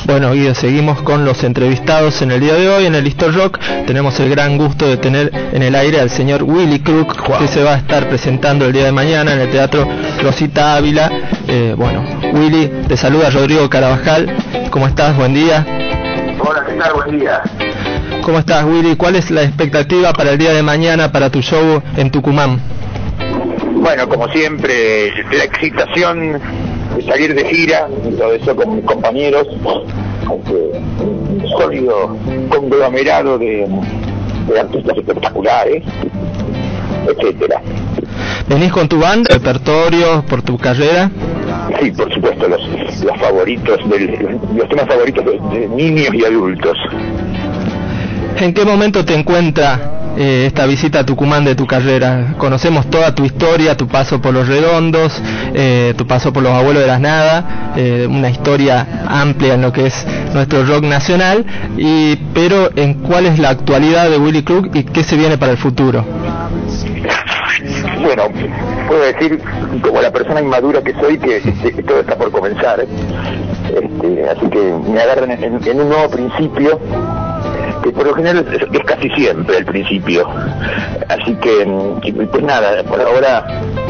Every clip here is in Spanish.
Bueno, Guido, seguimos con los entrevistados en el día de hoy. En el Listo Rock tenemos el gran gusto de tener en el aire al señor Willy Crook, que se va a estar presentando el día de mañana en el Teatro Rosita Ávila. Bueno, Willy, te saluda Rodrigo Carabajal. ¿Cómo estás? Buen día. Hola, ¿qué tal? Buen día. ¿Cómo estás, Willy? ¿Cuál es la expectativa para el día de mañana, para tu show en Tucumán? Bueno, como siempre, la excitación de salir de gira, y todo eso con mis compañeros, un sólido conglomerado de artistas espectaculares, etcétera. ¿Venís con tu banda, repertorio, por tu carrera? Sí, por supuesto, los favoritos, los temas favoritos de niños y adultos. ¿En qué momento te encuentra esta visita a Tucumán de tu carrera? Conocemos toda tu historia, tu paso por Los Redondos, tu paso por Los Abuelos de las Nada, una historia amplia en lo que es nuestro rock nacional, pero ¿en cuál es la actualidad de Willy Crook y qué se viene para el futuro? Bueno, puedo decir, como la persona inmadura que soy, que todo está por comenzar, así que me agarran en un nuevo principio, que por lo general es casi siempre el principio. Así que, pues nada, por ahora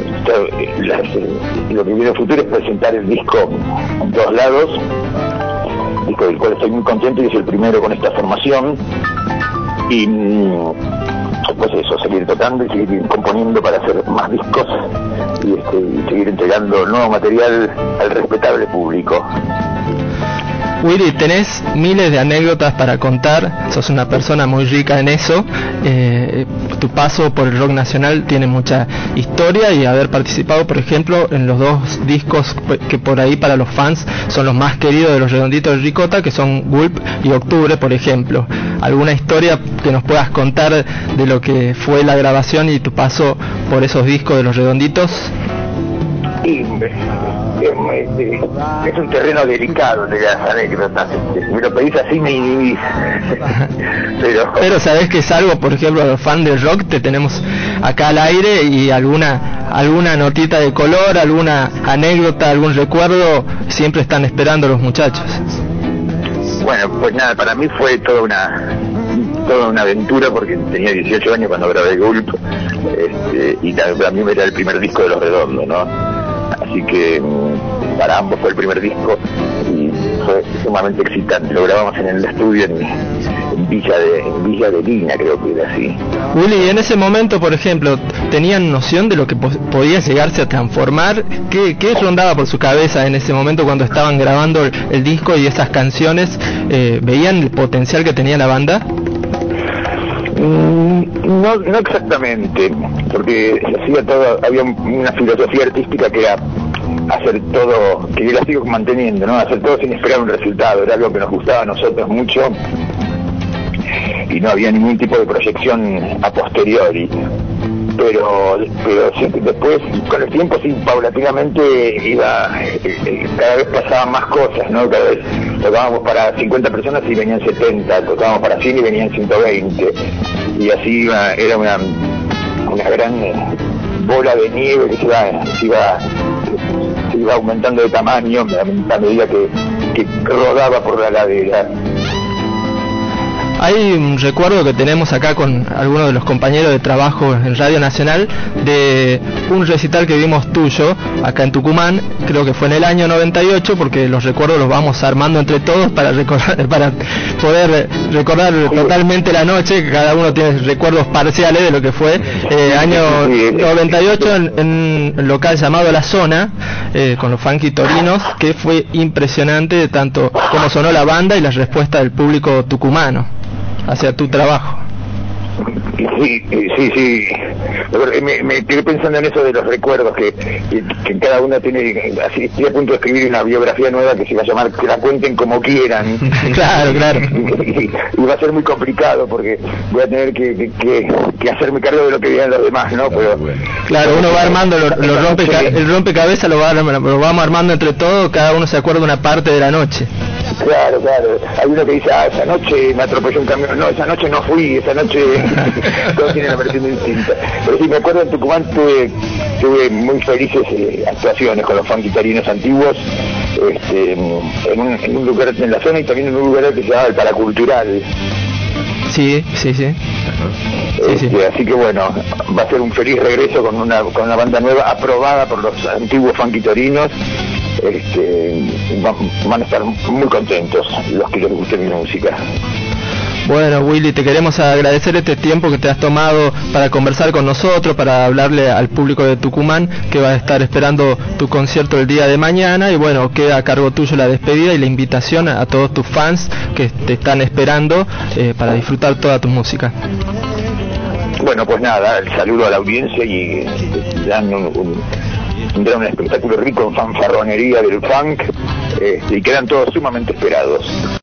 lo que viene en el futuro es presentar el disco Dos Lados, disco del cual estoy muy contento y es el primero con esta formación, y pues eso, seguir tocando y seguir componiendo para hacer más discos y seguir entregando nuevo material al respetable público. Willy, tenés miles de anécdotas para contar, sos una persona muy rica en eso, tu paso por el rock nacional tiene mucha historia y haber participado, por ejemplo, en los dos discos que por ahí para los fans son los más queridos de Los Redonditos de Ricota, que son Gulp y Octubre, por ejemplo. ¿Alguna historia que nos puedas contar de lo que fue la grabación y tu paso por esos discos de Los Redonditos? Sí, es un terreno delicado de las anécdotas. Si me lo pedís así me inhibís. Pero sabés que es algo, por ejemplo, a los fans del rock te tenemos acá al aire, y alguna notita de color, alguna anécdota, algún recuerdo, siempre están esperando los muchachos. Bueno, pues nada, para mí fue toda una aventura, porque tenía 18 años cuando grabé Gulp, y para mí era el primer disco de Los Redondos, ¿no? Así que para ambos fue el primer disco y fue sumamente excitante. Lo grabamos en el estudio en Villa de Lina, creo que era así. Willy, en ese momento, por ejemplo, ¿tenían noción de lo que podía llegarse a transformar? ¿Qué rondaba por su cabeza en ese momento cuando estaban grabando el disco y esas canciones? ¿Veían el potencial que tenía la banda? No exactamente, porque se hacía todo, había una filosofía artística que era hacer todo, que yo la sigo manteniendo, ¿no? Hacer todo sin esperar un resultado, era algo que nos gustaba a nosotros mucho y no había ningún tipo de proyección a posteriori. Pero sí, después, con el tiempo, sí, paulatinamente cada vez pasaban más cosas, ¿no? Cada vez tocábamos para 50 personas y venían 70, tocábamos para 100 y venían 120, y así era una gran bola de nieve que se iba aumentando de tamaño a medida que rodaba por la ladera. Hay un recuerdo que tenemos acá con algunos de los compañeros de trabajo en Radio Nacional de un recital que vimos tuyo acá en Tucumán, creo que fue en el año 98, porque los recuerdos los vamos armando entre todos para poder recordar totalmente la noche, que cada uno tiene recuerdos parciales de lo que fue año 98 en un local llamado La Zona, con los Funky Torinos, que fue impresionante tanto como sonó la banda y la respuesta del público tucumano hacia tu trabajo. Sí. Me quedé pensando en eso de los recuerdos, que cada uno tiene, así estoy a punto de escribir una biografía nueva que se va a llamar Que la cuenten como quieran. Claro. Y va a ser muy complicado porque voy a tener que hacerme cargo de lo que digan los demás, ¿no? Pero claro, uno va armando el rompecabezas, lo vamos armando entre todos, cada uno se acuerda una parte de la noche. Claro. Hay uno que dice, esa noche me atropelló un camión. No, esa noche no fui, esa noche todos tienen la versión distinta. Pero sí, me acuerdo en Tucumán tuve muy felices actuaciones con los Funky Torinos antiguos. en un lugar en la zona y también en un lugar que se llama el Paracultural. Sí. Así que bueno, va a ser un feliz regreso con una banda nueva aprobada por los antiguos funkitorinos. Van a estar muy contentos los que les guste mi música. Bueno, Willy, te queremos agradecer este tiempo que te has tomado para conversar con nosotros, para hablarle al público de Tucumán que va a estar esperando tu concierto el día de mañana, y bueno, queda a cargo tuyo la despedida y la invitación a todos tus fans que te están esperando para disfrutar toda tu música. Bueno, pues nada, el saludo a la audiencia y dan un espectáculo rico en fanfarronería del funk, y quedan todos sumamente esperados.